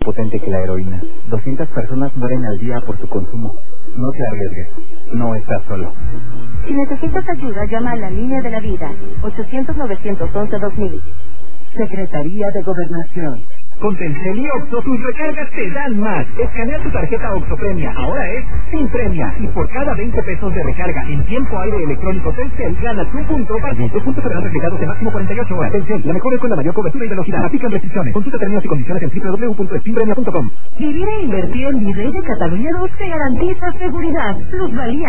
potente que la heroína. 200 personas mueren al día por su consumo. No te arriesgues. No estás solo. Si necesitas ayuda, llama a la línea de la vida. 800-911-2000. Secretaría de Gobernación. Con Telcel y Oxxo, tus recargas te dan más. Escanea tu tarjeta Oxxo Premia. Ahora es sin premia. Y por cada 20 pesos de recarga en tiempo aire electrónico Telcel, ganas un punto para 2 puntos serán reflejados en máximo 48 horas. Telcel, la mejor es con la mayor cobertura y velocidad. Aplican restricciones. Consulta términos y condiciones en www.spinpremia.com. Vivir e invertir en Virrey de Cataluña 2 te garantiza seguridad, plusvalía